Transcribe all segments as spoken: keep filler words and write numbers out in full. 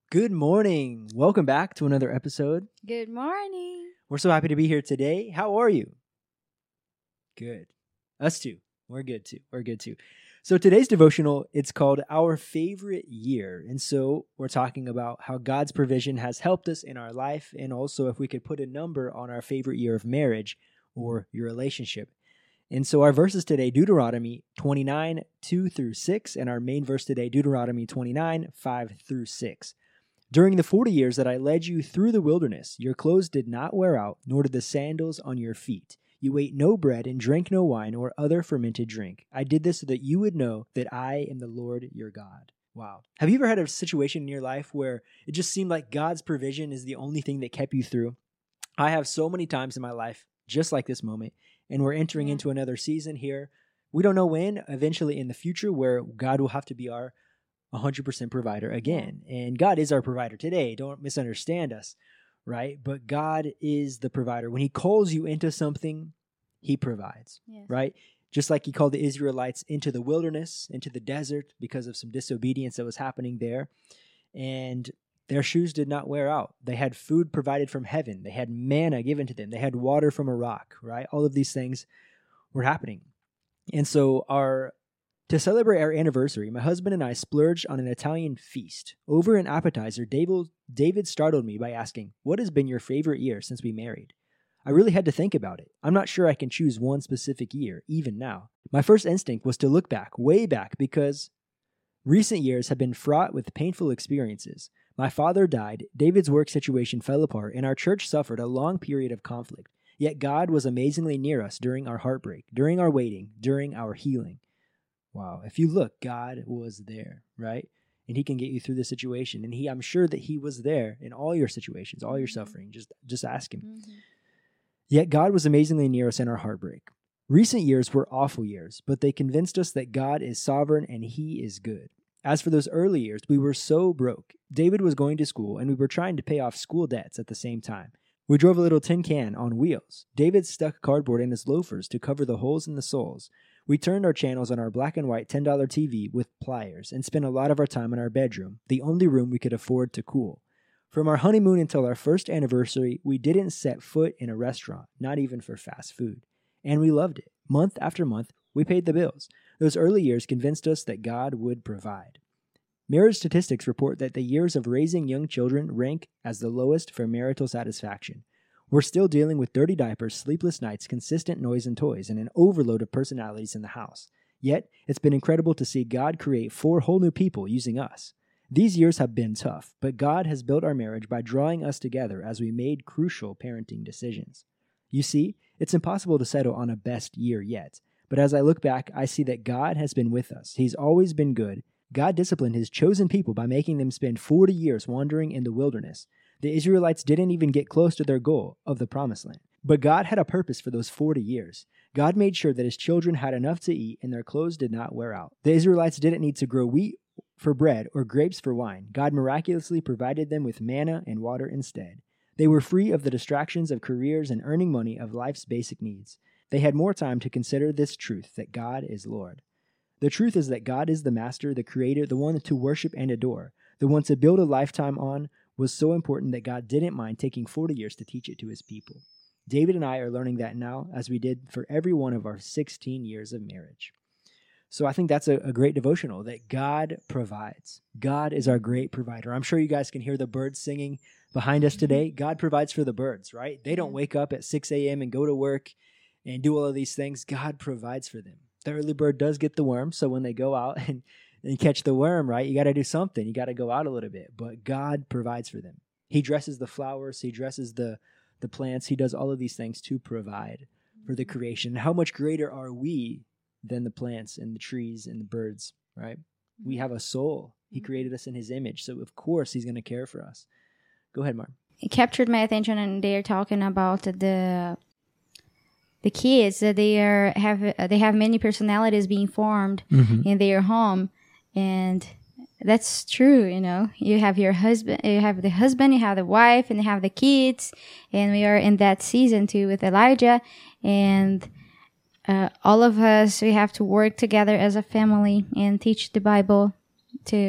Good morning. Welcome back to another episode. Good morning. We're so happy to be here today. How are you? Good. Us too. We're good too. We're good too. So today's devotional, it's called Our Favorite Year. And so we're talking about how God's provision has helped us in our life, and also if we could put a number on our favorite year of marriage or your relationship. And so our verses today, Deuteronomy twenty-nine, two through six, and our main verse today, Deuteronomy twenty-nine, five through six. During the forty years that I led you through the wilderness, your clothes did not wear out, nor did the sandals on your feet. You ate no bread and drank no wine or other fermented drink. I did this so that you would know that I am the Lord your God. Wow. Have you ever had a situation in your life where it just seemed like God's provision is the only thing that kept you through? I have so many times in my life, just like this moment, and we're entering Yeah. into another season here. We don't know when, eventually in the future, where God will have to be our one hundred percent provider again. And God is our provider today. Don't misunderstand us, right? But God is the provider. When he calls you into something, he provides, Yes. right? Just like he called the Israelites into the wilderness, into the desert, because of some disobedience that was happening there. And their shoes did not wear out. They had food provided from heaven. They had manna given to them. They had water from a rock, right? All of these things were happening. And so our To celebrate our anniversary, my husband and I splurged on an Italian feast. Over an appetizer, David, David startled me by asking, "What has been your favorite year since we married?" I really had to think about it. I'm not sure I can choose one specific year, even now. My first instinct was to look back, way back, because recent years have been fraught with painful experiences. My father died, David's work situation fell apart, and our church suffered a long period of conflict. Yet God was amazingly near us during our heartbreak, during our waiting, during our healing. Wow. If you look, God was there, right? And he can get you through the situation. And he, I'm sure that he was there in all your situations, all your Mhm. suffering. Just, just ask him. Mhm. Yet God was amazingly near us in our heartbreak. Recent years were awful years, but they convinced us that God is sovereign and he is good. As for those early years, we were so broke. David was going to school and we were trying to pay off school debts at the same time. We drove a little tin can on wheels. David stuck cardboard in his loafers to cover the holes in the soles. We turned our channels on our black and white ten dollar T V with pliers and spent a lot of our time in our bedroom, the only room we could afford to cool. From our honeymoon until our first anniversary, we didn't set foot in a restaurant, not even for fast food. And we loved it. Month after month, we paid the bills. Those early years convinced us that God would provide. Marriage statistics report that the years of raising young children rank as the lowest for marital satisfaction. We're still dealing with dirty diapers, sleepless nights, consistent noise and toys, and an overload of personalities in the house. Yet, it's been incredible to see God create four whole new people using us. These years have been tough, but God has built our marriage by drawing us together as we made crucial parenting decisions. You see, it's impossible to settle on a best year yet, but as I look back, I see that God has been with us. He's always been good. God disciplined his chosen people by making them spend forty years wandering in the wilderness. The Israelites didn't even get close to their goal of the promised land. But God had a purpose for those forty years. God made sure that his children had enough to eat and their clothes did not wear out. The Israelites didn't need to grow wheat for bread or grapes for wine. God miraculously provided them with manna and water instead. They were free of the distractions of careers and earning money of life's basic needs. They had more time to consider this truth that God is Lord. The truth is that God is the master, the creator, the one to worship and adore, the one to build a lifetime on, was so important that God didn't mind taking forty years to teach it to his people. David and I are learning that now, as we did for every one of our sixteen years of marriage. So I think that's a, a great devotional, that God provides. God is our great provider. I'm sure you guys can hear the birds singing behind us today. God provides for the birds, right? They don't Yeah. wake up at six a.m. and go to work and do all of these things. God provides for them. The early bird does get the worm, so when they go out and and catch the worm, right? You got to do something. You got to go out a little bit, but God provides for them. He dresses the flowers. He dresses the, the plants. He does all of these things to provide for the creation. How much greater are we than the plants and the trees and the birds, right? We have a soul. He created us in his image. So of course he's going to care for us. Go ahead, Mark. It captured my attention, and they're talking about the the kids that they are have they have many personalities being formed Mm-hmm. in their home. And that's true, you know. You have your husband, you have the husband, you have the wife, and you have the kids. And we are in that season too with Elijah. And uh, all of us, we have to work together as a family and teach the Bible to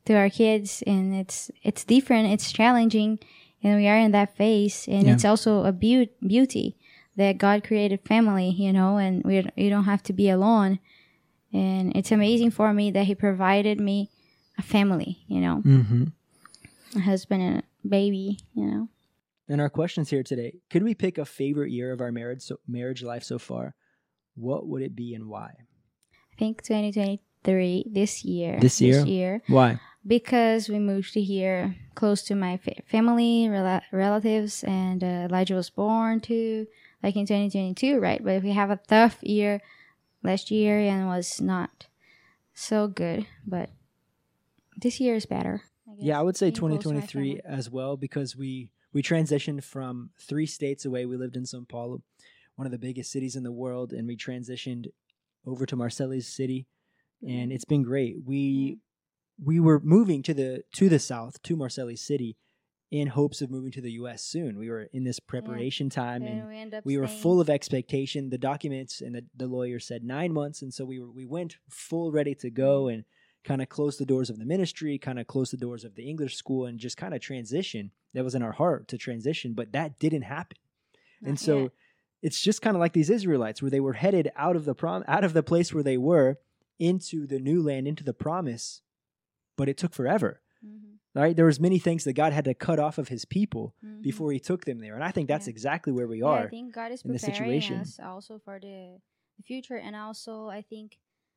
to our kids, and it's it's different, it's challenging, and we are in that phase, and Yeah. it's also a beau- beauty that God created family, you know, and we you don't have to be alone, and it's amazing for me that He provided me a family, you know, Mm-hmm. a husband and a baby, you know. And our questions here today: could we pick a favorite year of our marriage so, marriage life so far? What would it be and why? I think twenty twenty-three, this year. This year? This year. Why? Because we moved to here close to my fa- family, rela- relatives, and uh, Elijah was born too, like in twenty twenty-two, right? But we have a tough year last year and was not so good. But this year is better. I guess. Yeah, I would say Being close to my twenty twenty-three family. as well, because we we transitioned from three states away. We lived in São Paulo, one of the biggest cities in the world, and we transitioned over to Marseilles City, and it's been great. We we were moving to the to the south to Marseilles City in hopes of moving to the U S soon. We were in this preparation time, And and we end up we were staying- full of expectation. The documents and the, the lawyer said nine months, and so we were we went full ready to go and kind of close the doors of the ministry, kind of close the doors of the English school, and just kind of transition. That was in our heart to transition, but that didn't happen. Not and so yet. it's just kind of like these Israelites, where they were headed out of the prom, out of the place where they were into the new land, into the promise, but it took forever. Mhm. Right? There was many things that God had to cut off of His people Mhm. before He took them there, and I think that's Yeah. exactly where we Yeah, are. I think God is in the preparing situation. us also for the, the future, and also I think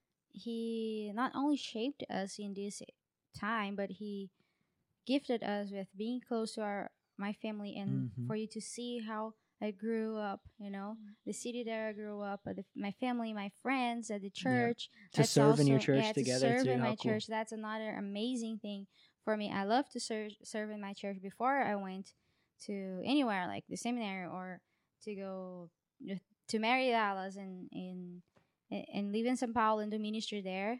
He not only shaped us in this time, but He gifted us with being close to our my family, and Mhm. for you to see how I grew up, you know, the city that I grew up, uh, the, my family, my friends at the church. To That's serve in your also- church yeah, together to serve too, in how my cool. church. That's another amazing thing for me. I love to serve serve in my church before I went to anywhere like the seminary or to go to Mary Dallas and in and live in São Paulo and do ministry there.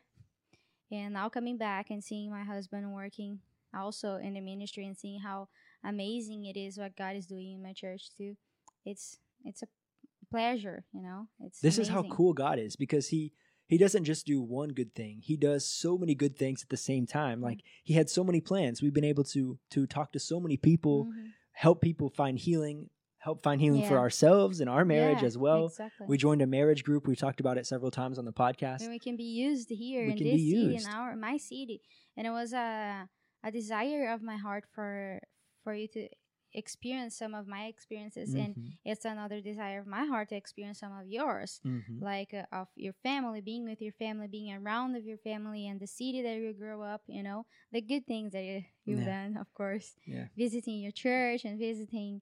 And now coming back and seeing my husband working also in the ministry and seeing how amazing it is what God is doing in my church too. It's it's a pleasure, you know. It's This is how amazing. cool God is, because he he doesn't just do one good thing. He does so many good things at the same time. Like He had so many plans. We've been able to to talk to so many people, Mhm. help people find healing, help find healing for Yeah. ourselves and our marriage Yeah, as well. Exactly. We joined a marriage group. We've talked about it several times on the podcast. And we can be used here We in can this be city, used. in our my city. And it was a a desire of my heart for for you to experience some of my experiences, and Mhm. it's another desire of my heart to experience some of yours, Mhm. like uh, of your family, being with your family, being around of your family, and the city that you grew up. You know, the good things that you, you've Yeah. done, of course. Yeah. Visiting your church and visiting.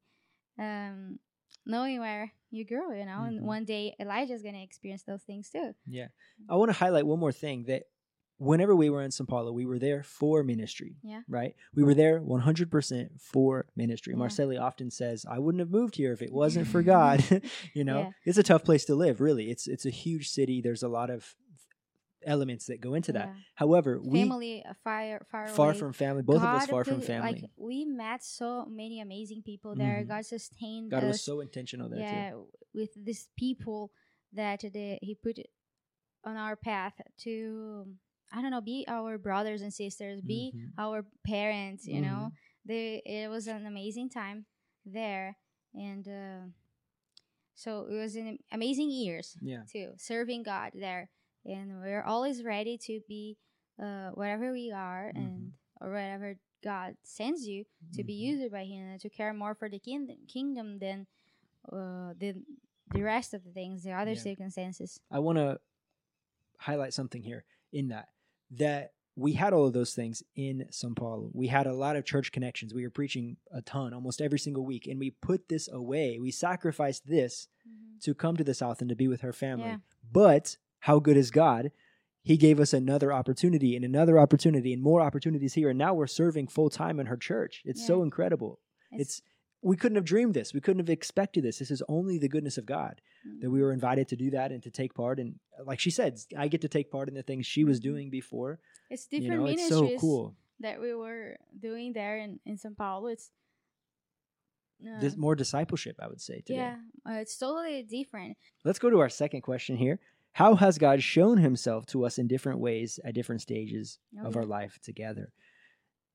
Um, Knowing where you grew, you know, Mhm. and one day Elijah's gonna experience those things too. Yeah. I want to highlight one more thing, that whenever we were in São Paulo, we were there for ministry. Yeah. Right? We were there one hundred percent for ministry. Yeah. Marceli often says, I wouldn't have moved here if it wasn't for God. you know, Yeah. it's a tough place to live, really. It's it's a huge city. There's a lot of elements that go into that. Yeah. However, we Family uh, far far far away. from family, both of us God far from put- family. Like we met so many amazing people there. Mhm. God sustained God us. was so intentional there yeah, too. with these people that the, He put on our path to, I don't know, be our brothers and sisters, be Mhm. our parents. You know, Mhm. they it was an amazing time there, and uh, so it was an amazing years Yeah. too, serving God there, and we're always ready to be uh, wherever we are, Mm-hmm. and or wherever God sends you to be Mhm. used by Him and to care more for the kingdom, kingdom than uh, the the rest of the things, the other Yeah. circumstances. I want to highlight something here in that that we had all of those things in São Paulo. We had a lot of church connections. We were preaching a ton almost every single week, and we put this away. We sacrificed this to come to the South and to be with her family. Yeah. But how good is God? He gave us another opportunity and another opportunity and more opportunities here, and now we're serving full time in her church. It's so Yeah. incredible. It's, It's we couldn't have dreamed this. We couldn't have expected this. This is only the goodness of God that we were invited to do that and to take part. And like she said, I get to take part in the things she was doing before. it's You different know, it's ministries so cool. that we were doing there in, in São Paulo. It's uh, There's more discipleship, I would say, today. yeah, uh, it's totally different. Let's go to our second question here. How has God shown himself to us in different ways at different stages Oh, of yeah. our life together?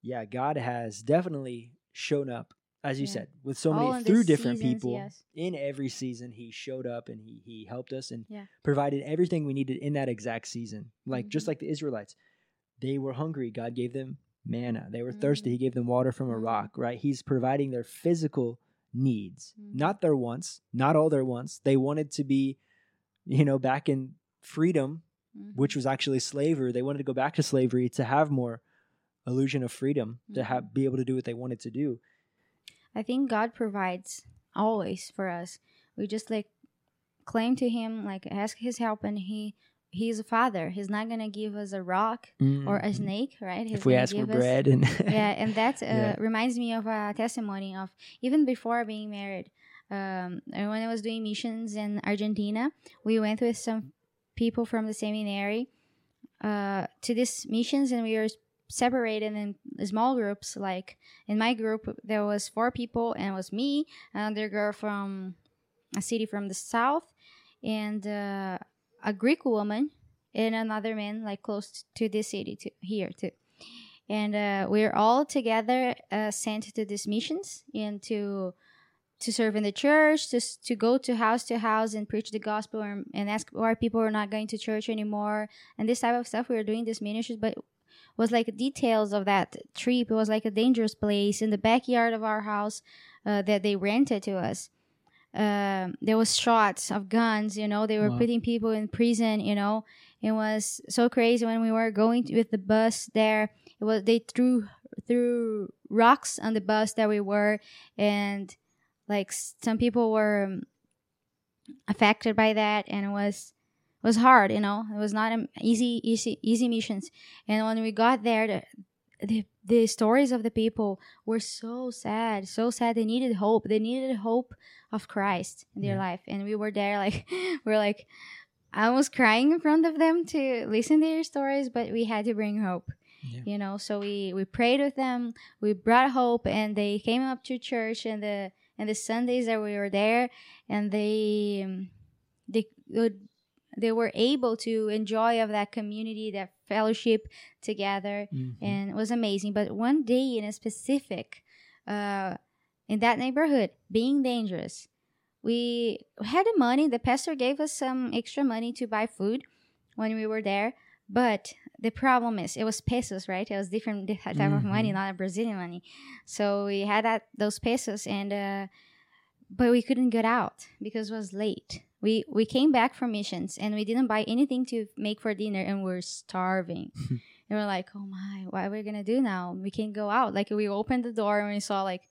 yeah, God has definitely shown up, as you Yeah. said, with so All many in through the different seasons, people. yes. In every season, He showed up and He He helped us and Yeah. provided everything we needed in that exact season. Like just Mhm. like the Israelites, they were hungry. God gave them manna. They were thirsty. Mhm. He gave them water from a Mhm. rock. Right? He's providing their physical needs, Mhm. not their wants, not all their wants. They wanted to be, you know, back in freedom, Mhm. which was actually slavery. They wanted to go back to slavery to have more illusion of freedom, to Mhm. have be able to do what they wanted to do. I think God provides always for us. We just like claim to Him, like ask His help, and He He's a Father. He's not gonna give us a rock or a Mhm. snake, right? He's If we gonna ask for give us bread and yeah, and that uh, Yeah. reminds me of a testimony of even before being married. Um, and when I was doing missions in Argentina, we went with some people from the seminary uh, to these missions, and we were separated in small groups. Like in my group, there was four people, and it was me, another girl from a city from the south, and uh, a Greek woman, and another man like close to this city to here too. And uh, we're all together uh, sent to these missions and to to serve in the church, to s- to go to house to house and preach the gospel and, and ask why people are not going to church anymore and this type of stuff. We were doing these ministries, but it was like details of that trip. It was like a dangerous place in the backyard of our house uh, that they rented to us. Um, there was shots of guns, you know, they were Wow. putting people in prison, you know. It was so crazy when we were going to, with the bus there. It was they threw threw rocks on the bus that we were, and like s- some people were um, affected by that, and it was it was hard, you know. It was not um, easy easy easy missions. And when we got there, the, the the stories of the people were so sad, so sad. They needed hope. They needed hope of Christ in their Yeah. life, and we were there like we we're like I was crying in front of them to listen to their stories, but we had to bring hope. Yeah. You know, so we we prayed with them, we brought hope, and they came up to church and the and the Sundays that we were there, and they um, they would they were able to enjoy of that community, that fellowship together, Mhm. and it was amazing. But one day in a specific, uh, in that neighborhood, being dangerous, we had the money. The pastor gave us some extra money to buy food when we were there. But the problem is, it was pesos, right? It was different di- type of money, Mhm. not a Brazilian money. So we had that those pesos, and uh, but we couldn't get out because it was late. We we came back from missions, and we didn't buy anything to make for dinner, and we're starving. And we're like, oh my, what are we gonna do now? We can't go out. Like we opened the door and we saw like,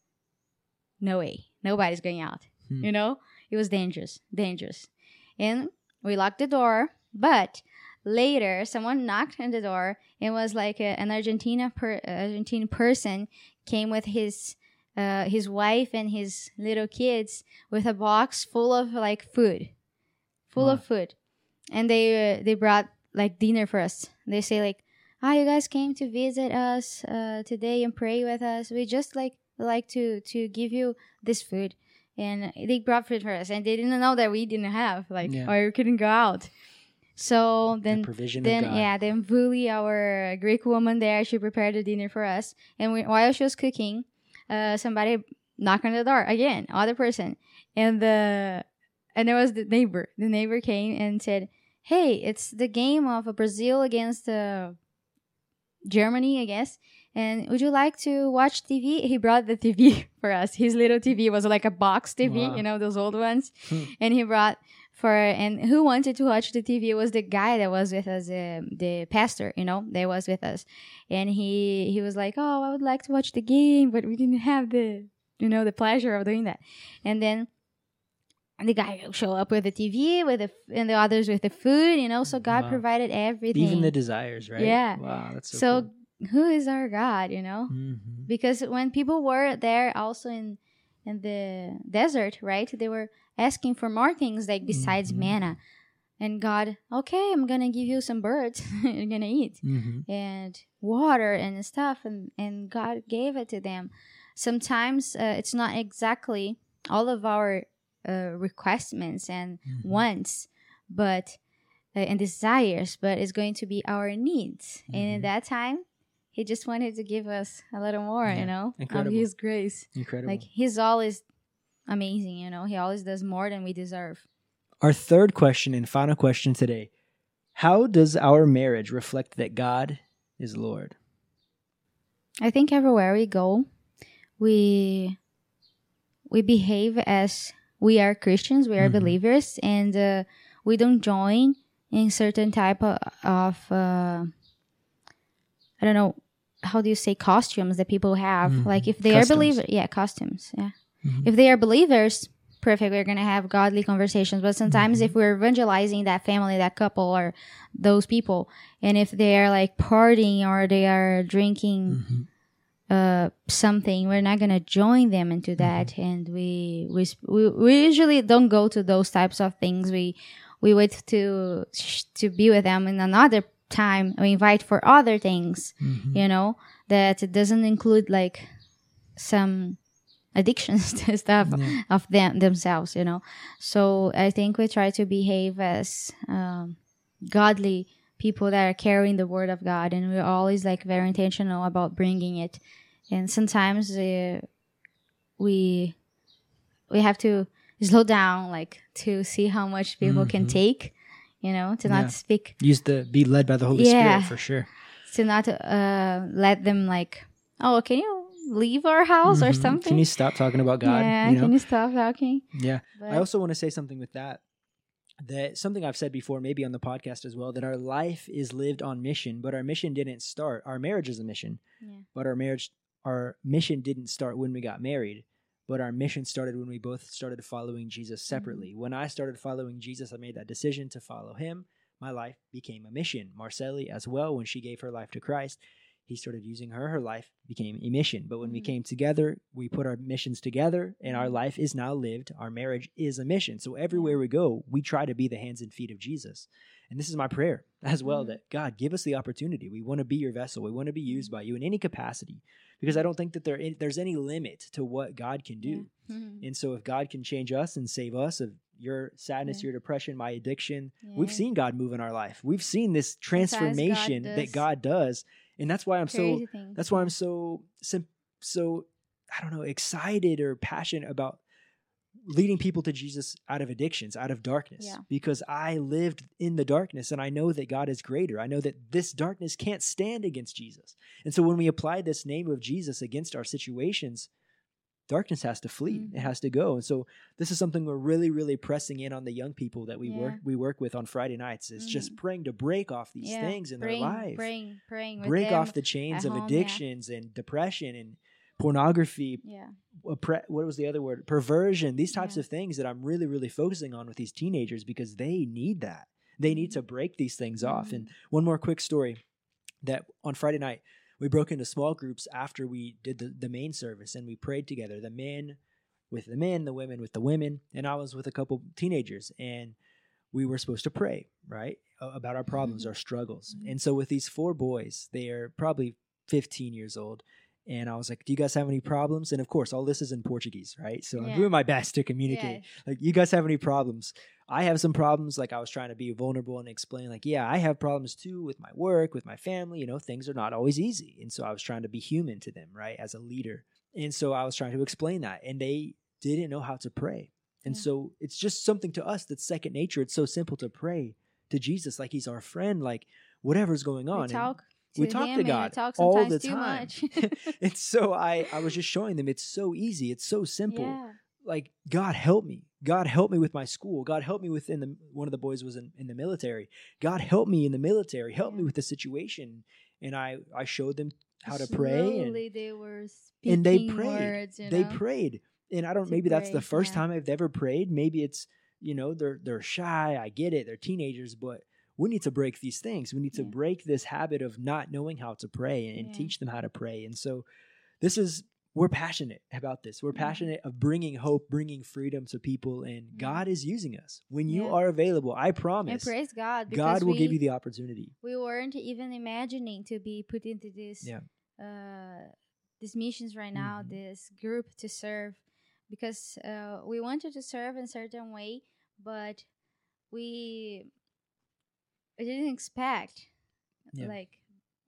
no way, nobody's going out. Hmm. You know, it was dangerous, dangerous. And we locked the door, but later someone knocked on the door. It was like a, an Argentina per, Argentine person came with his uh, his wife and his little kids with a box full of like food, full Wow. of food, and they uh, they brought like dinner for us. They say like, "Ah, you guys came to visit us uh, today and pray with us. We just like like to to give you this food." And they brought food for us, and they didn't know that we didn't have like Yeah. or we couldn't go out. So then, provision of then God. yeah, then Vuli, our Greek woman there, she prepared the dinner for us. And we, while she was cooking, uh, somebody knocked on the door again, other person, and the and there was the neighbor. The neighbor came and said, "Hey, it's the game of Brazil against uh, Germany, I guess. And would you like to watch T V?" He brought the T V for us. His little T V was like a box T V, Wow. you know, those old ones. Hmm. And he brought for, and who wanted to watch the T V was the guy that was with us, uh, the pastor, you know, that was with us. And he, he was like, "Oh, I would like to watch the game, but we didn't have the, you know, the pleasure of doing that." And then the guy will show up with the T V, with the, and the others with the food, you know, so God Wow. provided everything. Even the desires, right? Yeah. Wow, that's so, So, cool. who is our God, you know? Mhm. Because when people were there also in in the desert, right, they were asking for more things like besides Mhm. manna. And God, okay, I'm gonna give you some birds you're gonna eat, Mhm. and water and stuff, and and God gave it to them. Sometimes uh, it's not exactly all of our uh, requestments and Mhm. wants, but uh, and desires, but it's going to be our needs. And in Mhm. that time, he just wanted to give us a little more, Yeah. you know, Incredible. of his grace. Incredible. Like, he's always amazing, you know. He always does more than we deserve. Our third question and final question today. How does our marriage reflect that God is Lord? I think everywhere we go, we we behave as we are Christians, we are Mhm. believers, and uh, we don't join in certain type of, of uh, I don't know, how do you say, costumes that people have. Mhm. Like, if they Customs. are believers, yeah, costumes, yeah. Mhm. If they are believers, perfect, we're going to have godly conversations. But sometimes Mhm. if we're evangelizing that family, that couple, or those people, and if they are like partying or they are drinking Mhm. uh, something, we're not going to join them into that. And we, we we we usually don't go to those types of things. We we wait to to be with them in another time. We invite for other things, Mhm. you know, that it doesn't include like some addictions to stuff Yeah. of them themselves, you know. So I think we try to behave as um, godly people that are carrying the word of God, and we're always like very intentional about bringing it. And sometimes uh, we we have to slow down, like, to see how much people can Mhm. take, you know, to Yeah. not speak, Use the be led by the Holy Yeah. Spirit for sure. to not uh, let them like, oh, can you leave our house or Mhm. something? Can you stop talking about God? Yeah, You know? can you stop talking? Yeah. But I also want to say something with that. That something I've said before, maybe on the podcast as well, that our life is lived on mission, but our mission didn't start. Our marriage is a mission, yeah. but our marriage, our mission didn't start when we got married, but our mission started when we both started following Jesus separately. Mm-hmm. When I started following Jesus, I made that decision to follow him. My life became a mission. Marceli as well, when she gave her life to Christ, he started using her. Her life became a mission. But when we Mhm. came together, we put our missions together, and our Mhm. life is now lived. Our marriage is a mission. So everywhere Yeah. we go, we try to be the hands and feet of Jesus. And this is my prayer as well, Mhm. that God, give us the opportunity. We want to be your vessel. We want to be used Mhm. by you in any capacity, because I don't think that there there's any limit to what God can do. Yeah. Mhm. And so if God can change us and save us of your sadness, Yeah. your depression, my addiction, Yeah. we've seen God move in our life. We've seen this Sometimes God transformation does that God does. And that's why I'm so crazy things. that's why yeah. I'm so sim- so I don't know, excited or passionate about leading people to Jesus out of addictions, out of darkness, Yeah. because I lived in the darkness and I know that God is greater. I know that this darkness can't stand against Jesus. And so when we apply this name of Jesus against our situations, darkness has to flee. Mhm. It has to go. And so this is something we're really, really pressing in on the young people that we Yeah. work we work with on Friday nights, is just Mhm. praying to break off these Yeah. things in praying, their life. Praying, praying with Break them off the chains at of home, yeah. addictions and depression and pornography. Yeah. What was the other word? Perversion. These types Yeah. of things that I'm really, really focusing on with these teenagers, because they need that. They need Mhm. to break these things off. Mhm. And one more quick story, that on Friday night, we broke into small groups after we did the, the main service, and we prayed together, the men with the men, the women with the women, and I was with a couple teenagers, and we were supposed to pray, right, about our problems, Mhm. our struggles. Mhm. And so with these four boys, they are probably fifteen years old, and I was like, do you guys have any problems? And of course, all this is in Portuguese, right? So I'm Yeah. doing my best to communicate. Yes. Like, you guys have any problems? I have some problems. Like, I was trying to be vulnerable and explain, like, yeah, I have problems too with my work, with my family. You know, things are not always easy. And so I was trying to be human to them, right, as a leader. And so I was trying to explain that, and they didn't know how to pray. And Yeah. so it's just something to us that's second nature. It's so simple to pray to Jesus, like he's our friend, like whatever's going on. We talk to we talk him to and we God talk all sometimes the too time. much. And so I, I was just showing them it's so easy. It's so simple. Yeah. Like, God help me. God help me with my school. God help me within the, one of the boys was in, in the military. God help me in the military. Help Yeah. me with the situation. And I, I showed them how to pray. And, Slowly they were speaking and they prayed. words, you they know? prayed. And I don't, To maybe that's the pray, first yeah. time I've ever prayed. Maybe it's, you know, they're, they're shy. I get it. They're teenagers, but we need to break these things. We need to Yeah. break this habit of not knowing how to pray, and, and Yeah. teach them how to pray. And so this is, we're passionate about this. We're Mhm. passionate of bringing hope, bringing freedom to people, and Mhm. God is using us. When you Yeah. are available, I And promise, praise God, because God will we, give you the opportunity. we weren't even imagining to be put into this Yeah. uh these missions right now, Mhm. this group to serve, because uh we wanted to serve in a certain way, but we we didn't expect Yeah. like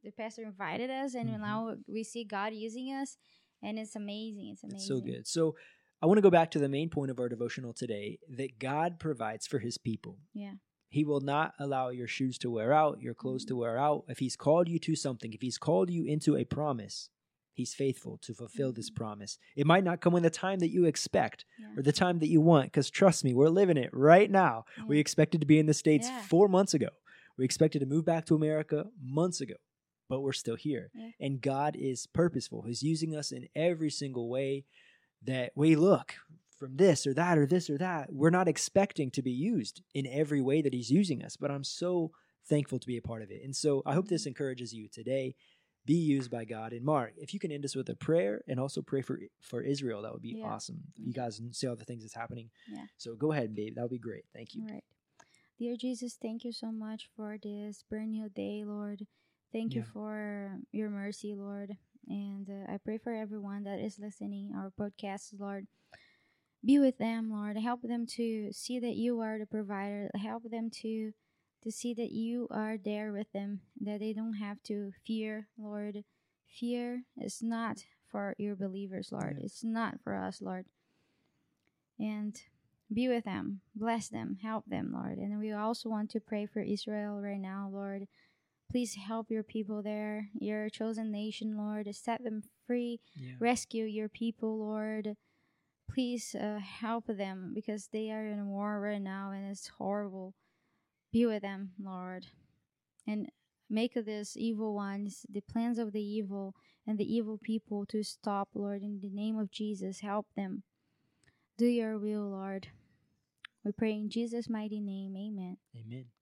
the pastor invited us, and Mhm. now we see God using us, and it's amazing. It's amazing. It's so good. So I want to go back to the main point of our devotional today, that God provides for his people. Yeah. He will not allow your shoes to wear out, your clothes to wear out. If he's called you to something, if he's called you into a promise, he's faithful to fulfill this promise. It might not come in the time that you expect Yeah. or the time that you want, because trust me, we're living it right now. Yeah. We expected to be in the States Yeah. four months ago. We expected to move back to America months ago, but we're still here. Yeah. And God is purposeful. He's using us in every single way that we look from this or that or this or that. We're not expecting to be used in every way that he's using us, but I'm so thankful to be a part of it. And so I hope this encourages you today. Be used by God. And Mark, if you can end us with a prayer and also pray for for Israel, that would be Yeah. awesome. You guys see all the things that's happening. Yeah. So go ahead, babe. That would be great. Thank you. All right. Dear Jesus, thank you so much for this brand new day, Lord. Thank you Yeah. for your mercy, Lord. And uh, I pray for everyone that is listening our podcasts, Lord. Be with them, Lord. Help them to see that you are the provider. Help them to to see that you are there with them, that they don't have to fear, Lord. Fear is not for your believers, Lord. Yeah. It's not for us, Lord. And be with them, bless them, help them, Lord. And we also want to pray for Israel right now, Lord. Please help your people there, your chosen nation, Lord. Set them free, Yeah. rescue your people, Lord. Please uh, help them, because they are in war right now and it's horrible. Be with them, Lord. And make these evil ones, the plans of the evil and the evil people to stop, Lord. In the name of Jesus, help them. Do your will, Lord. We pray in Jesus' mighty name. Amen. Amen.